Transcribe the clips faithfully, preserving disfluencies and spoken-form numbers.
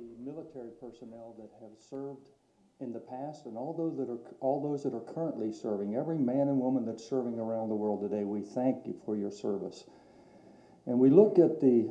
the military personnel that have served in the past and all those that are all those that are currently serving, every man and woman that's serving around the world today, we thank you for your service. And we look at the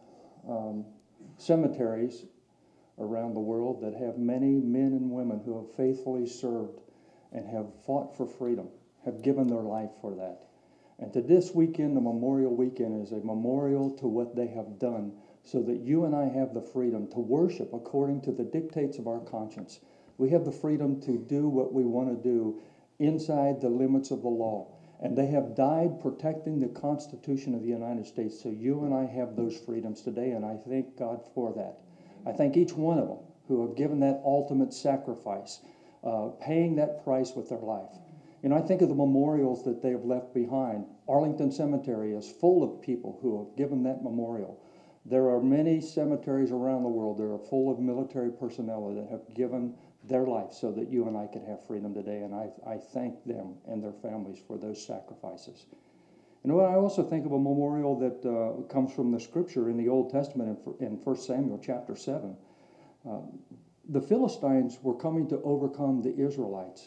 um, cemeteries around the world that have many men and women who have faithfully served and have fought for freedom, have given their life for that. And to this weekend, the Memorial Weekend, is a memorial to what they have done so that you and I have the freedom to worship according to the dictates of our conscience. We have the freedom to do what we want to do inside the limits of the law. And they have died protecting the Constitution of the United States. So you and I have those freedoms today, and I thank God for that. I thank each one of them who have given that ultimate sacrifice, uh, paying that price with their life. You know, I think of the memorials that they have left behind. Arlington Cemetery is full of people who have given that memorial. There are many cemeteries around the world that are full of military personnel that have given their life so that you and I could have freedom today, and I, I thank them and their families for those sacrifices. You know, I also think of a memorial that uh, comes from the scripture in the Old Testament in, in First Samuel chapter seven. Uh, the Philistines were coming to overcome the Israelites,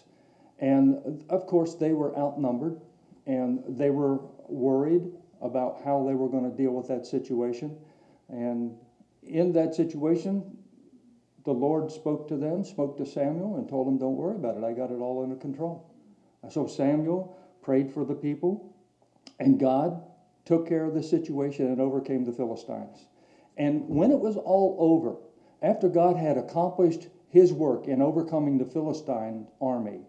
and of course they were outnumbered, and they were worried about how they were going to deal with that situation. And in that situation, the Lord spoke to them, spoke to Samuel, and told him, don't worry about it. I got it all under control. So Samuel prayed for the people, and God took care of the situation and overcame the Philistines. And when it was all over, after God had accomplished his work in overcoming the Philistine army,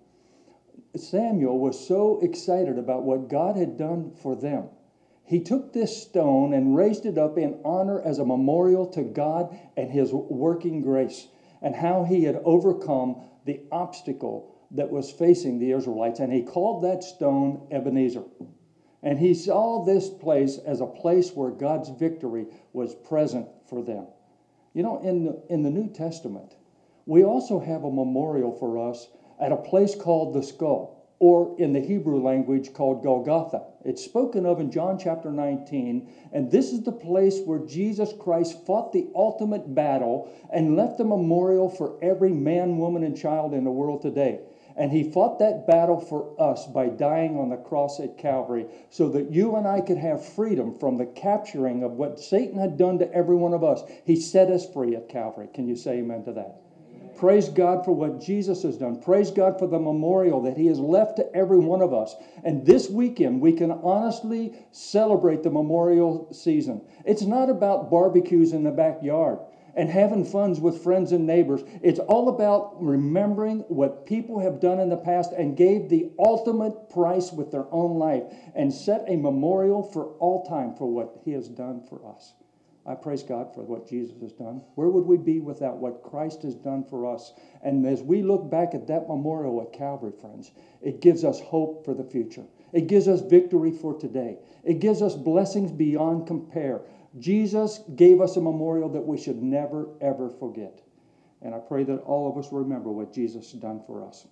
Samuel was so excited about what God had done for them. He took this stone and raised it up in honor as a memorial to God and his working grace and how he had overcome the obstacle that was facing the Israelites. And he called that stone Ebenezer. And he saw this place as a place where God's victory was present for them. You know, in the, in the New Testament, we also have a memorial for us at a place called the Skull, or in the Hebrew language called Golgotha. It's spoken of in John chapter nineteen, and this is the place where Jesus Christ fought the ultimate battle and left a memorial for every man, woman, and child in the world today. And he fought that battle for us by dying on the cross at Calvary so that you and I could have freedom from the capturing of what Satan had done to every one of us. He set us free at Calvary. Can you say amen to that? Praise God for what Jesus has done. Praise God for the memorial that he has left to every one of us. And this weekend, we can honestly celebrate the memorial season. It's not about barbecues in the backyard and having fun with friends and neighbors. It's all about remembering what people have done in the past and gave the ultimate price with their own life and set a memorial for all time for what he has done for us. I praise God for what Jesus has done. Where would we be without what Christ has done for us? And as we look back at that memorial at Calvary, friends, it gives us hope for the future. It gives us victory for today. It gives us blessings beyond compare. Jesus gave us a memorial that we should never, ever forget. And I pray that all of us remember what Jesus has done for us.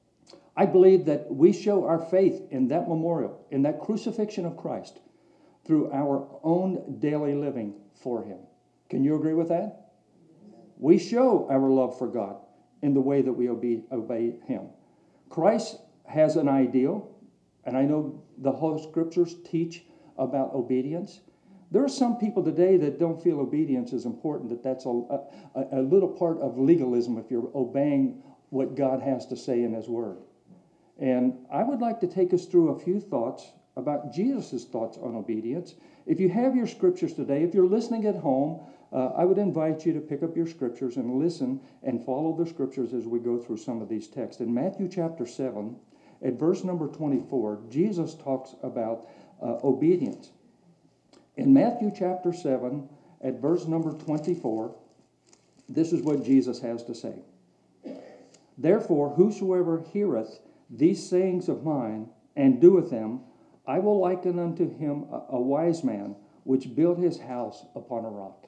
I believe that we show our faith in that memorial, in that crucifixion of Christ, through our own daily living for him. Can you agree with that? We show our love for God in the way that we obey, obey him. Christ has an ideal, and I know the whole scriptures teach about obedience. There are some people today that don't feel obedience is important, that that's a, a, a little part of legalism if you're obeying what God has to say in his word. And I would like to take us through a few thoughts about Jesus' thoughts on obedience. If you have your scriptures today, if you're listening at home, uh, I would invite you to pick up your scriptures and listen and follow the scriptures as we go through some of these texts. In Matthew chapter seven, at verse number twenty-four, Jesus talks about uh, obedience. In Matthew chapter seven, at verse number twenty-four, this is what Jesus has to say. Therefore, whosoever heareth these sayings of mine and doeth them, I will liken unto him a, a wise man which built his house upon a rock.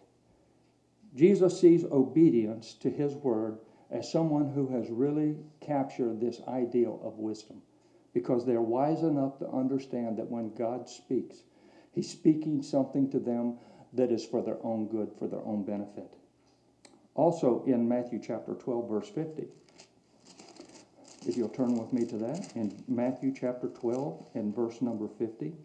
Jesus sees obedience to his word as someone who has really captured this ideal of wisdom, because they're wise enough to understand that when God speaks, he's speaking something to them that is for their own good, for their own benefit. Also in Matthew chapter twelve, verse fifty. If you'll turn with me to that, in Matthew chapter twelve and verse number fifty.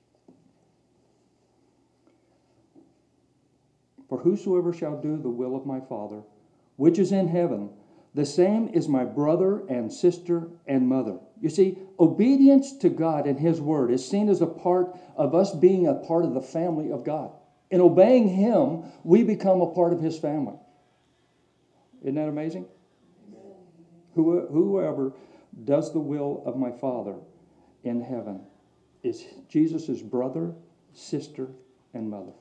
For whosoever shall do the will of my Father, which is in heaven, the same is my brother and sister and mother. You see, obedience to God and His Word is seen as a part of us being a part of the family of God. In obeying Him, we become a part of His family. Isn't that amazing? Who, whoever does the will of my Father in heaven is Jesus' brother, sister, and mother.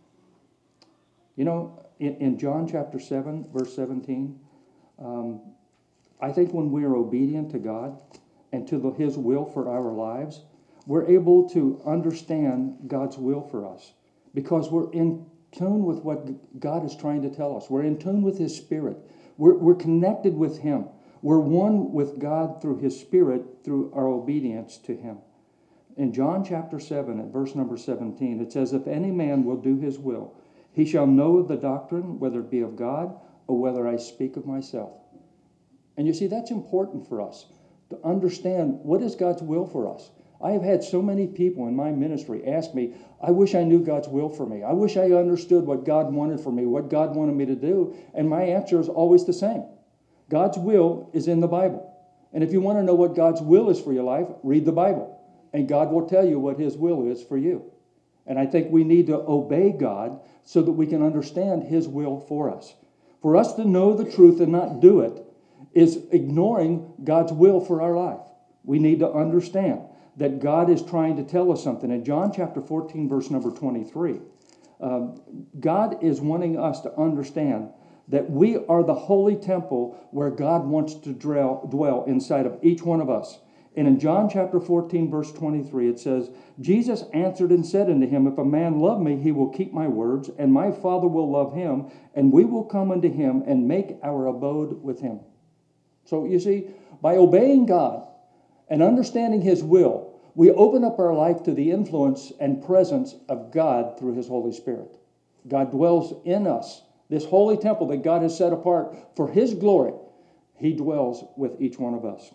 You know, in, in John chapter seven, verse seventeen, um, I think when we are obedient to God and to the, His will for our lives, we're able to understand God's will for us because we're in tune with what God is trying to tell us. We're in tune with His Spirit. We're, we're connected with Him. We're one with God through His Spirit through our obedience to Him. In John chapter seven, at verse number seventeen, it says, if any man will do His will, he shall know the doctrine, whether it be of God or whether I speak of myself. And you see, that's important for us to understand what is God's will for us. I have had so many people in my ministry ask me, I wish I knew God's will for me. I wish I understood what God wanted for me, what God wanted me to do. And my answer is always the same. God's will is in the Bible. And if you want to know what God's will is for your life, read the Bible. And God will tell you what His will is for you. And I think we need to obey God so that we can understand His will for us. For us to know the truth and not do it is ignoring God's will for our life. We need to understand that God is trying to tell us something. In John chapter fourteen, verse number twenty-three, um, God is wanting us to understand that we are the holy temple where God wants to dwell, dwell inside of each one of us. And in John chapter fourteen, verse twenty-three, it says, Jesus answered and said unto him, if a man love me, he will keep my words, and my Father will love him, and we will come unto him and make our abode with him. So you see, by obeying God and understanding His will, we open up our life to the influence and presence of God through His Holy Spirit. God dwells in us. This holy temple that God has set apart for His glory, He dwells with each one of us.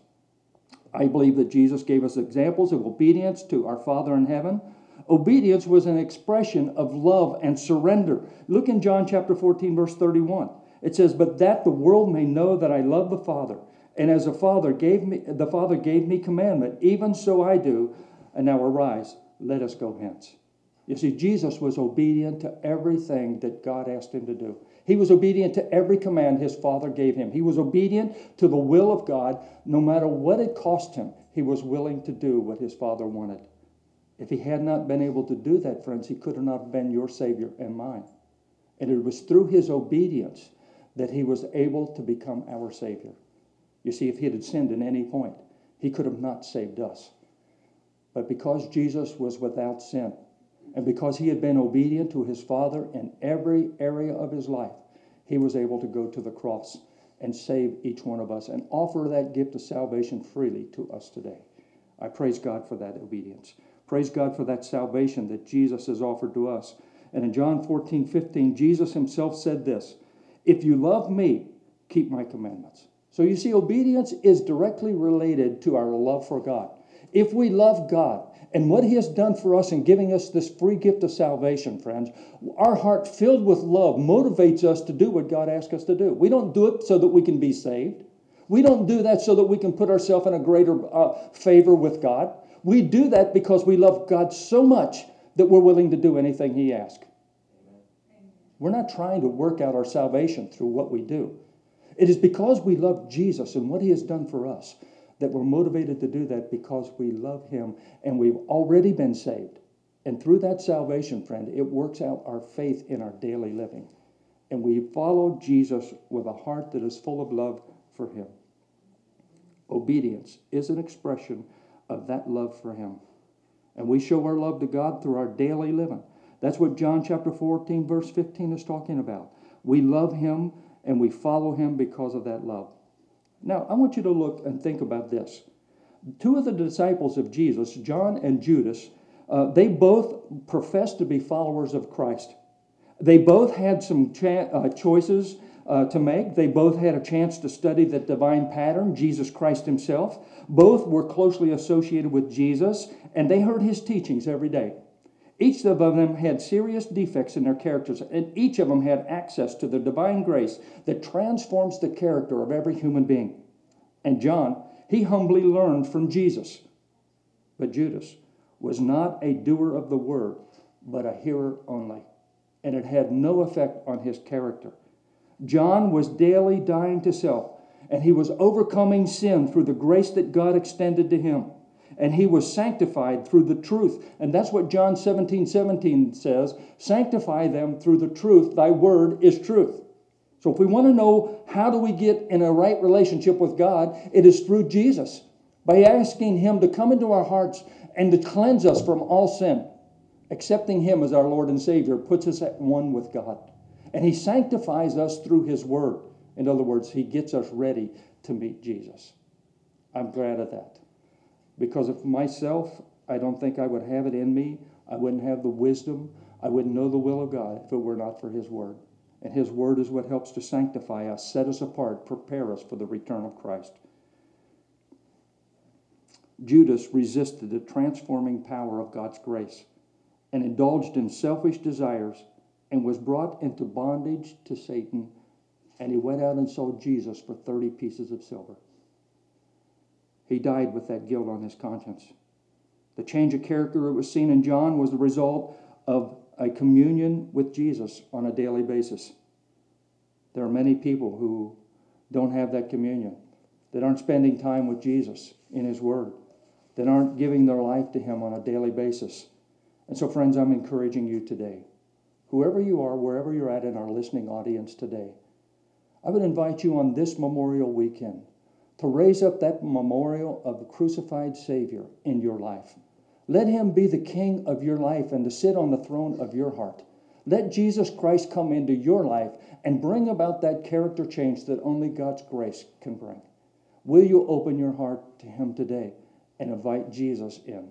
I believe that Jesus gave us examples of obedience to our Father in heaven. Obedience was an expression of love and surrender. Look in John chapter fourteen, verse thirty-one. It says, but that the world may know that I love the Father, and as the Father gave me, the Father gave me commandment, even so I do. And now arise, let us go hence. You see, Jesus was obedient to everything that God asked Him to do. He was obedient to every command His Father gave Him. He was obedient to the will of God. No matter what it cost Him, He was willing to do what His Father wanted. If He had not been able to do that, friends, He could have not been your Savior and mine. And it was through His obedience that He was able to become our Savior. You see, if He had sinned at any point, He could have not saved us. But because Jesus was without sin, and because He had been obedient to His Father in every area of His life, He was able to go to the cross and save each one of us and offer that gift of salvation freely to us today. I praise God for that obedience. Praise God for that salvation that Jesus has offered to us. And in John fourteen, fifteen, Jesus Himself said this, if you love me, keep my commandments. So you see, obedience is directly related to our love for God. If we love God and what He has done for us in giving us this free gift of salvation, friends, our heart filled with love motivates us to do what God asks us to do. We don't do it so that we can be saved. We don't do that so that we can put ourselves in a greater uh, favor with God. We do that because we love God so much that we're willing to do anything He asks. We're not trying to work out our salvation through what we do. It is because we love Jesus and what He has done for us that we're motivated to do that, because we love Him and we've already been saved. And through that salvation, friend, it works out our faith in our daily living. And we follow Jesus with a heart that is full of love for Him. Obedience is an expression of that love for Him. And we show our love to God through our daily living. That's what John chapter fourteen, verse fifteen is talking about. We love Him and we follow Him because of that love. Now, I want you to look and think about this. Two of the disciples of Jesus, John and Judas, uh, they both professed to be followers of Christ. They both had some cha- uh, choices uh, to make. They both had a chance to study the divine pattern, Jesus Christ himself. Both were closely associated with Jesus, and they heard his teachings every day. Each of them had serious defects in their characters, and each of them had access to the divine grace that transforms the character of every human being. And John, he humbly learned from Jesus. But Judas was not a doer of the word, but a hearer only. And it had no effect on his character. John was daily dying to self, and he was overcoming sin through the grace that God extended to him. And he was sanctified through the truth. And that's what John seventeen seventeen says. Sanctify them through the truth. Thy word is truth. So if we want to know how do we get in a right relationship with God, it is through Jesus. By asking him to come into our hearts and to cleanse us from all sin. Accepting him as our Lord and Savior puts us at one with God. And he sanctifies us through his word. In other words, he gets us ready to meet Jesus. I'm glad of that. Because of myself, I don't think I would have it in me. I wouldn't have the wisdom. I wouldn't know the will of God if it were not for his word. And his word is what helps to sanctify us, set us apart, prepare us for the return of Christ. Judas resisted the transforming power of God's grace and indulged in selfish desires and was brought into bondage to Satan, and he went out and sold Jesus for thirty pieces of silver. He died with that guilt on his conscience. The change of character that was seen in John was the result of a communion with Jesus on a daily basis. There are many people who don't have that communion, that aren't spending time with Jesus in his word, that aren't giving their life to him on a daily basis. And so, friends, I'm encouraging you today, whoever you are, wherever you're at in our listening audience today, I would invite you on this Memorial Weekend to raise up that memorial of the crucified Savior in your life. Let him be the king of your life and to sit on the throne of your heart. Let Jesus Christ come into your life and bring about that character change that only God's grace can bring. Will you open your heart to him today and invite Jesus in?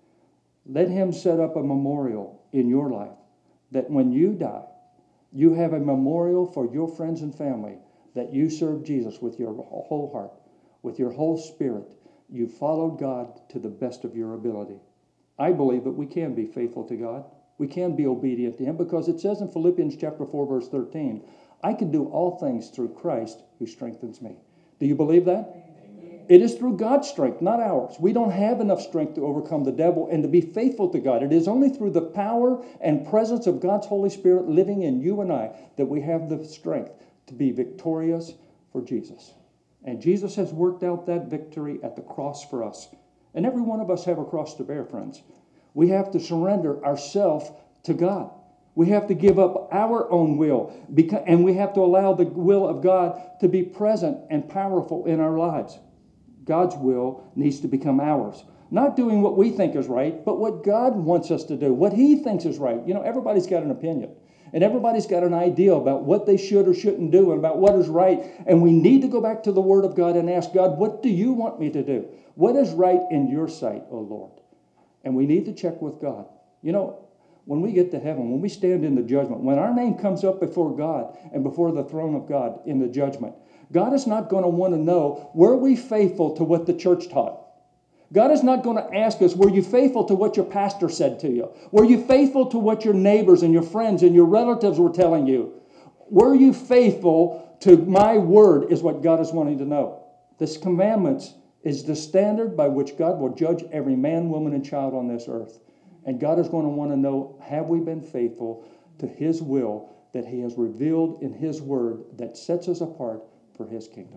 Let him set up a memorial in your life that when you die, you have a memorial for your friends and family that you served Jesus with your whole heart, with your whole spirit. You followed God to the best of your ability. I believe that we can be faithful to God. We can be obedient to him because it says in Philippians chapter four, verse thirteen, I can do all things through Christ who strengthens me. Do you believe that? It is through God's strength, not ours. We don't have enough strength to overcome the devil and to be faithful to God. It is only through the power and presence of God's Holy Spirit living in you and I that we have the strength to be victorious for Jesus. And Jesus has worked out that victory at the cross for us. And every one of us have a cross to bear, friends. We have to surrender ourselves to God. We have to give up our own will, and we have to allow the will of God to be present and powerful in our lives. God's will needs to become ours. Not doing what we think is right, but what God wants us to do, what he thinks is right. You know, everybody's got an opinion. And everybody's got an idea about what they should or shouldn't do and about what is right. And we need to go back to the Word of God and ask God, what do you want me to do? What is right in your sight, O Lord? And we need to check with God. You know, when we get to heaven, when we stand in the judgment, when our name comes up before God and before the throne of God in the judgment, God is not going to want to know, were we faithful to what the church taught? God is not going to ask us, were you faithful to what your pastor said to you? Were you faithful to what your neighbors and your friends and your relatives were telling you? Were you faithful to my word is what God is wanting to know. This commandments is the standard by which God will judge every man, woman, and child on this earth. And God is going to want to know, have we been faithful to his will that he has revealed in his word that sets us apart for his kingdom?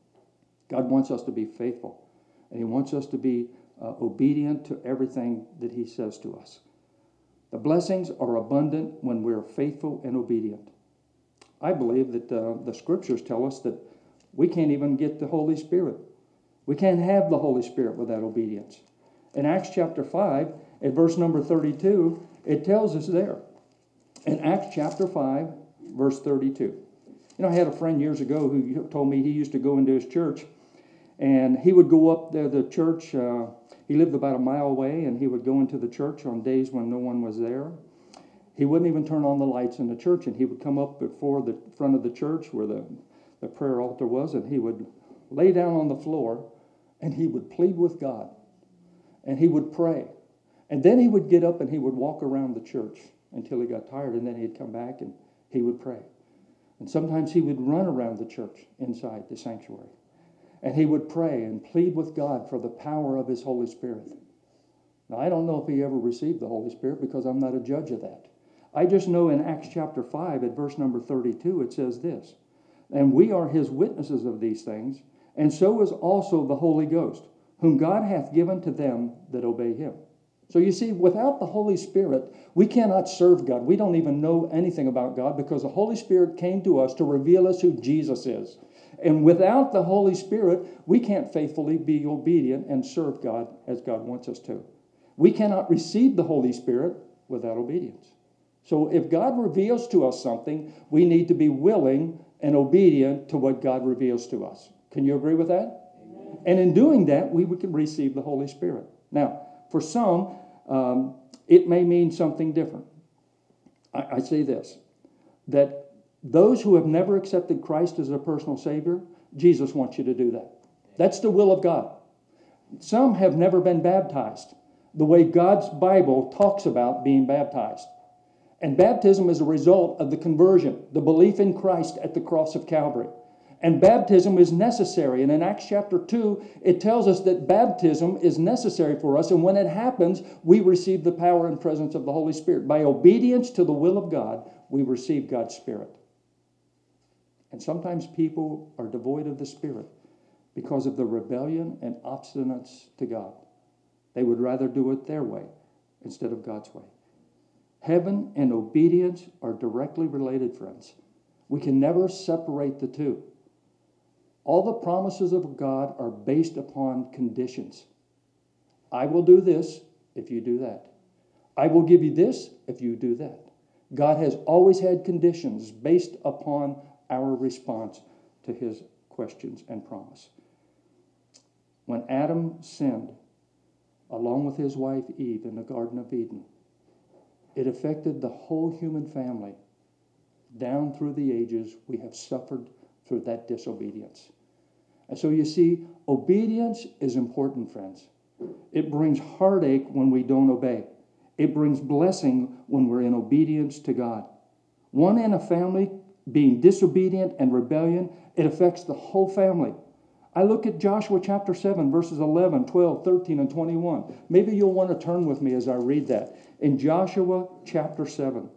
God wants us to be faithful. And he wants us to be uh, obedient to everything that he says to us. The blessings are abundant when we're faithful and obedient. I believe that uh, the scriptures tell us that we can't even get the Holy Spirit. We can't have the Holy Spirit without obedience. In Acts chapter five, at verse number thirty-two, it tells us there. In Acts chapter five, verse thirty-two. You know, I had a friend years ago who told me he used to go into his church, and he would go up there, the church, uh, he lived about a mile away, and he would go into the church on days when no one was there. He wouldn't even turn on the lights in the church, and he would come up before the front of the church where the, the prayer altar was, and he would lay down on the floor, and he would plead with God, and he would pray. And then he would get up and he would walk around the church until he got tired, and then he'd come back and he would pray. And sometimes he would run around the church inside the sanctuary. And he would pray and plead with God for the power of his Holy Spirit. Now, I don't know if he ever received the Holy Spirit because I'm not a judge of that. I just know in Acts chapter five at verse number thirty-two, it says this, "And we are his witnesses of these things, and so is also the Holy Ghost, whom God hath given to them that obey him." So you see, without the Holy Spirit, we cannot serve God. We don't even know anything about God because the Holy Spirit came to us to reveal us who Jesus is. And without the Holy Spirit, we can't faithfully be obedient and serve God as God wants us to. We cannot receive the Holy Spirit without obedience. So if God reveals to us something, we need to be willing and obedient to what God reveals to us. Can you agree with that? Amen. And in doing that, we can receive the Holy Spirit. Now, for some, um, it may mean something different. I, I say this, that those who have never accepted Christ as their personal Savior, Jesus wants you to do that. That's the will of God. Some have never been baptized the way God's Bible talks about being baptized. And baptism is a result of the conversion, the belief in Christ at the cross of Calvary. And baptism is necessary. And in Acts chapter two, it tells us that baptism is necessary for us. And when it happens, we receive the power and presence of the Holy Spirit. By obedience to the will of God, we receive God's Spirit. And sometimes people are devoid of the Spirit because of the rebellion and obstinance to God. They would rather do it their way instead of God's way. Heaven and obedience are directly related, friends. We can never separate the two. All the promises of God are based upon conditions. I will do this if you do that. I will give you this if you do that. God has always had conditions based upon our response to his questions and promise. When Adam sinned, along with his wife Eve in the Garden of Eden, it affected the whole human family. Down through the ages, we have suffered through that disobedience. And so you see, obedience is important, friends. It brings heartache when we don't obey. It brings blessing when we're in obedience to God. One in a family being disobedient and rebellion, it affects the whole family. I look at Joshua chapter seven, verses eleven, twelve, thirteen, and twenty-one. Maybe you'll want to turn with me as I read that. In Joshua chapter seven,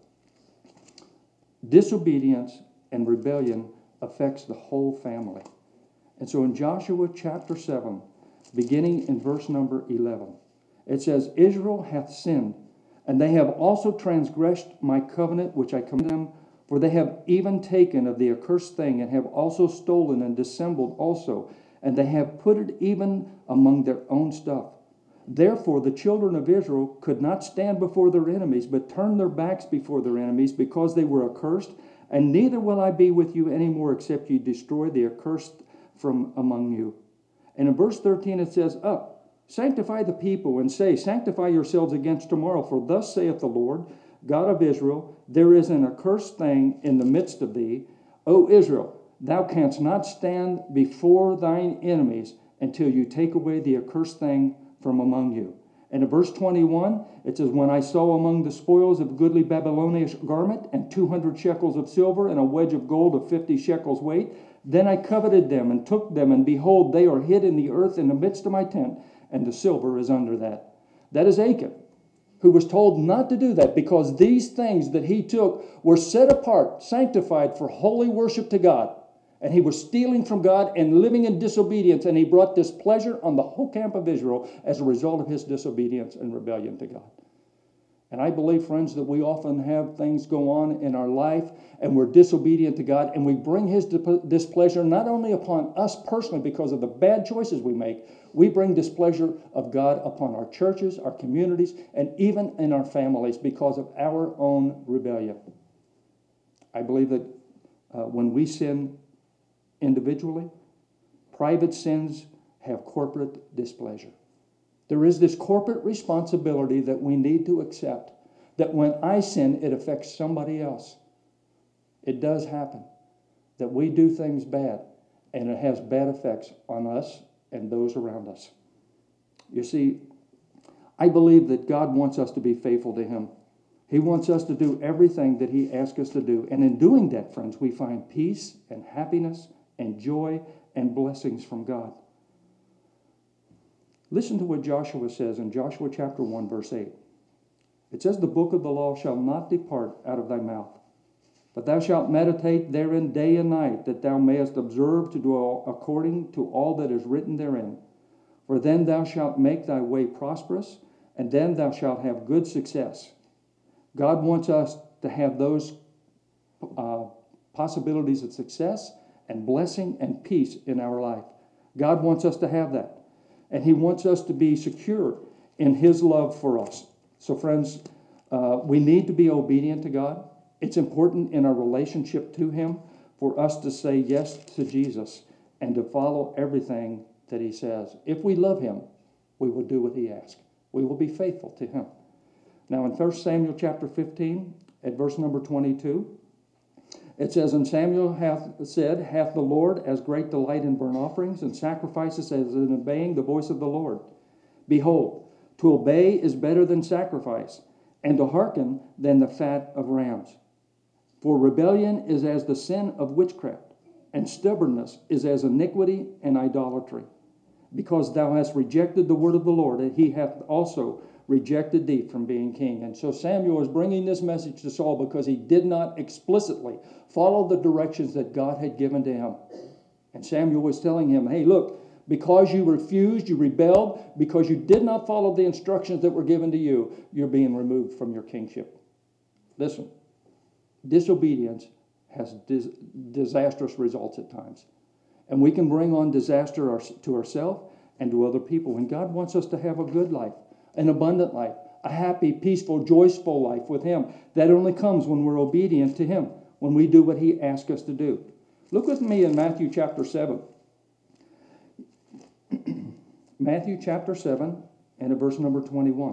disobedience and rebellion affects the whole family. And so in Joshua chapter seven, beginning in verse number eleven, it says, "Israel hath sinned, and they have also transgressed my covenant which I commanded them, for they have even taken of the accursed thing, and have also stolen and dissembled also, and they have put it even among their own stuff. Therefore the children of Israel could not stand before their enemies, but turned their backs before their enemies, because they were accursed. And neither will I be with you any more, except you destroy the accursed from among you." And in verse thirteen it says, "Up, sanctify the people, and say, Sanctify yourselves against tomorrow, for thus saith the Lord, God of Israel, there is an accursed thing in the midst of thee, O Israel. Thou canst not stand before thine enemies until you take away the accursed thing from among you." And in verse twenty-one, it says, "When I saw among the spoils of goodly Babylonish garment, and two hundred shekels of silver, and a wedge of gold of fifty shekels weight, then I coveted them, and took them, and behold, they are hid in the earth in the midst of my tent, and the silver is under that." That is Achan, who was told not to do that, because these things that he took were set apart, sanctified for holy worship to God. And he was stealing from God and living in disobedience, and he brought displeasure on the whole camp of Israel as a result of his disobedience and rebellion to God. And I believe, friends, that we often have things go on in our life, and we're disobedient to God, and we bring his displeasure not only upon us personally because of the bad choices we make, we bring displeasure of God upon our churches, our communities, and even in our families because of our own rebellion. I believe that uh, when we sin individually, private sins have corporate displeasure. There is this corporate responsibility that we need to accept that when I sin, it affects somebody else. It does happen that we do things bad, and it has bad effects on us and those around us. You see, I believe that God wants us to be faithful to Him. He wants us to do everything that He asks us to do. And in doing that, friends, we find peace and happiness and joy and blessings from God. Listen to what Joshua says in Joshua chapter one, verse eight. It says, the book of the law shall not depart out of thy mouth, but thou shalt meditate therein day and night, that thou mayest observe to do all, according to all that is written therein. For then thou shalt make thy way prosperous, and then thou shalt have good success. God wants us to have those uh, possibilities of success and blessing and peace in our life. God wants us to have that. And He wants us to be secure in His love for us. So friends, uh, we need to be obedient to God. It's important in our relationship to Him for us to say yes to Jesus and to follow everything that He says. If we love Him, we will do what He asks. We will be faithful to Him. Now in First Samuel chapter fifteen, at verse number twenty-two, it says, and Samuel hath said, hath the Lord as great delight in burnt offerings and sacrifices as in obeying the voice of the Lord? Behold, to obey is better than sacrifice, and to hearken than the fat of rams. For rebellion is as the sin of witchcraft, and stubbornness is as iniquity and idolatry. Because thou hast rejected the word of the Lord, and He hath also rejected thee from being king. And so Samuel is bringing this message to Saul because he did not explicitly follow the directions that God had given to him. And Samuel was telling him, hey, look, because you refused, you rebelled, because you did not follow the instructions that were given to you, you're being removed from your kingship. Listen, disobedience has dis- disastrous results at times. And we can bring on disaster our, to ourselves and to other people. And God wants us to have a good life, an abundant life, a happy, peaceful, joyful life with Him. That only comes when we're obedient to Him, when we do what He asks us to do. Look with me in Matthew chapter seven. Matthew chapter seven and at verse number twenty-one.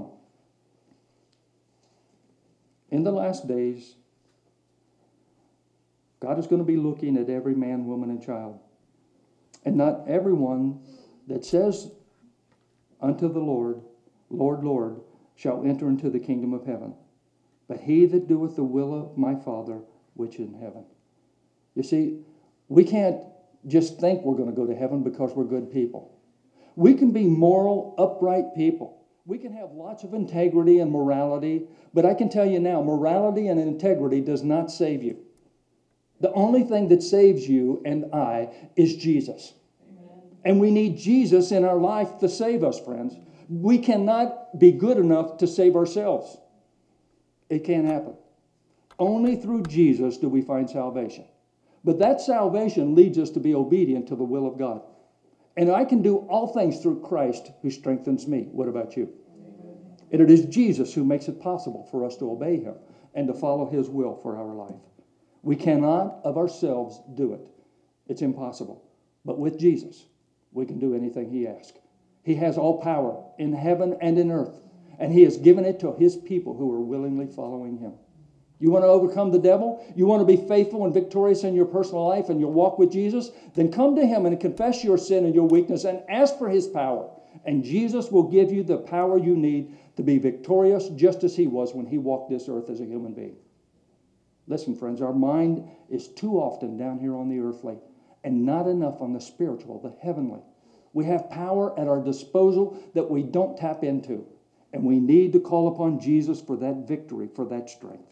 In the last days, God is going to be looking at every man, woman, and child. And not everyone that says unto the Lord, Lord, Lord, shall enter into the kingdom of heaven, but he that doeth the will of my Father which is in heaven. You see, we can't just think we're going to go to heaven because we're good people. We can be moral, upright people. We can have lots of integrity and morality, but I can tell you now, morality and integrity does not save you. The only thing that saves you and I is Jesus. Amen. And we need Jesus in our life to save us, friends. We cannot be good enough to save ourselves. It can't happen. Only through Jesus do we find salvation. But that salvation leads us to be obedient to the will of God. And I can do all things through Christ who strengthens me. What about you? Amen. And it is Jesus who makes it possible for us to obey Him and to follow His will for our life. We cannot of ourselves do it. It's impossible. But with Jesus, we can do anything He asks. He has all power in heaven and in earth. And He has given it to His people who are willingly following Him. You want to overcome the devil? You want to be faithful and victorious in your personal life and your walk with Jesus? Then come to Him and confess your sin and your weakness and ask for His power. And Jesus will give you the power you need to be victorious just as He was when He walked this earth as a human being. Listen, friends, our mind is too often down here on the earthly and not enough on the spiritual, the heavenly. We have power at our disposal that we don't tap into. And we need to call upon Jesus for that victory, for that strength.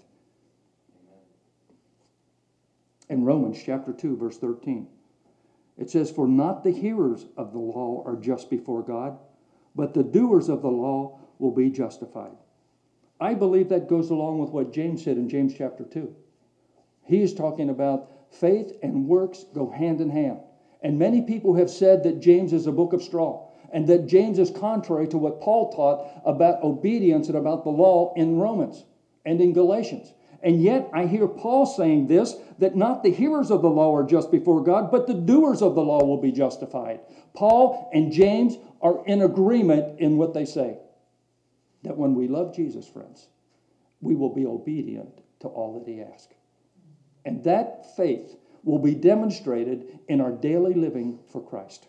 In Romans chapter two, verse thirteen, it says, for not the hearers of the law are just before God, but the doers of the law will be justified. I believe that goes along with what James said in James chapter two. He is talking about faith and works go hand in hand. And many people have said that James is a book of straw, and that James is contrary to what Paul taught about obedience and about the law in Romans and in Galatians. And yet I hear Paul saying this, that not the hearers of the law are just before God, but the doers of the law will be justified. Paul and James are in agreement in what they say. That when we love Jesus, friends, we will be obedient to all that he asks. And that faith will be demonstrated in our daily living for Christ.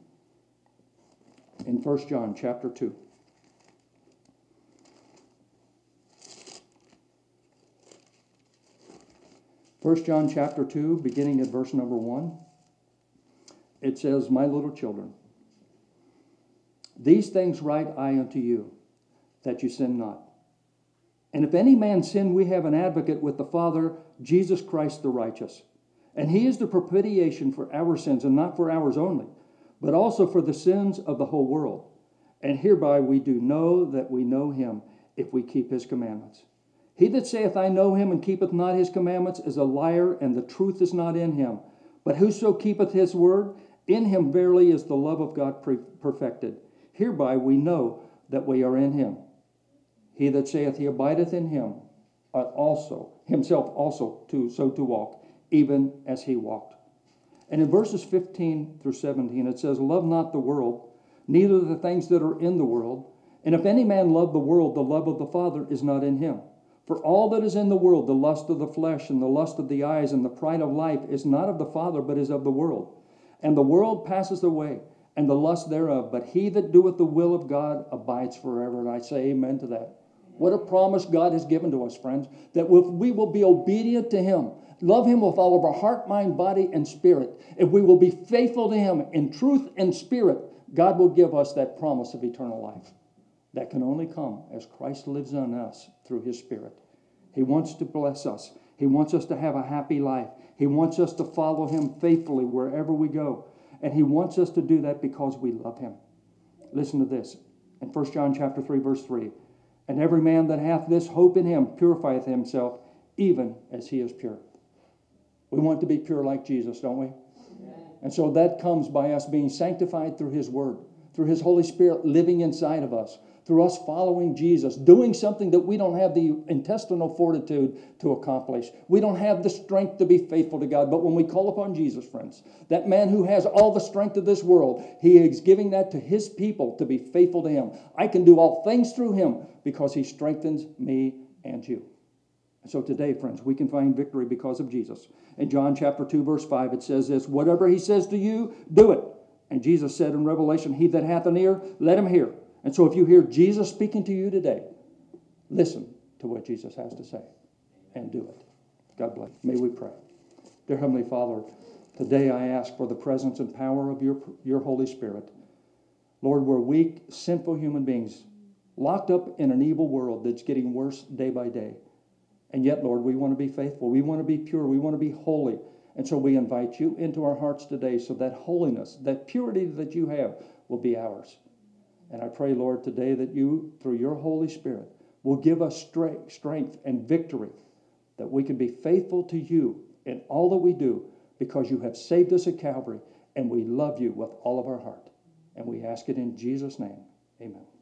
In First John chapter two. First John chapter two, beginning at verse number one. It says, "My little children, these things write I unto you, that you sin not. And if any man sin, we have an advocate with the Father, Jesus Christ the righteous. And he is the propitiation for our sins, and not for ours only, but also for the sins of the whole world. And hereby we do know that we know him, if we keep his commandments. He that saith, I know him, and keepeth not his commandments, is a liar, and the truth is not in him. But whoso keepeth his word, in him verily is the love of God perfected. Hereby we know that we are in him. He that saith he abideth in him, ought also himself also to so to walk, even as he walked." And in verses fifteen through seventeen, it says, "Love not the world, neither the things that are in the world. And if any man love the world, the love of the Father is not in him. For all that is in the world, the lust of the flesh, and the lust of the eyes, and the pride of life, is not of the Father, but is of the world. And the world passes away, and the lust thereof. But he that doeth the will of God abides forever." And I say amen to that. What a promise God has given to us, friends, that if we will be obedient to him, love him with all of our heart, mind, body, and spirit, if we will be faithful to him in truth and spirit, God will give us that promise of eternal life. That can only come as Christ lives on us through his Spirit. He wants to bless us. He wants us to have a happy life. He wants us to follow him faithfully wherever we go. And he wants us to do that because we love him. Listen to this. In First John chapter three, verse three. "And every man that hath this hope in him purifieth himself, even as he is pure." We want to be pure like Jesus, don't we? Amen. And so that comes by us being sanctified through his word, through his Holy Spirit living inside of us, through us following Jesus, doing something that we don't have the intestinal fortitude to accomplish. We don't have the strength to be faithful to God. But when we call upon Jesus, friends, that man who has all the strength of this world, he is giving that to his people to be faithful to him. I can do all things through him because he strengthens me and you. And so today, friends, we can find victory because of Jesus. In John chapter two, verse five, it says this, "Whatever he says to you, do it." And Jesus said in Revelation, "He that hath an ear, let him hear." And so if you hear Jesus speaking to you today, listen to what Jesus has to say and do it. God bless. May we pray. Dear Heavenly Father, today I ask for the presence and power of your, your Holy Spirit. Lord, we're weak, sinful human beings, locked up in an evil world that's getting worse day by day. And yet, Lord, we want to be faithful. We want to be pure. We want to be holy. And so we invite you into our hearts today so that holiness, that purity that you have will be ours. And I pray, Lord, today that you, through your Holy Spirit, will give us strength and victory, that we can be faithful to you in all that we do because you have saved us at Calvary and we love you with all of our heart. And we ask it in Jesus' name. Amen.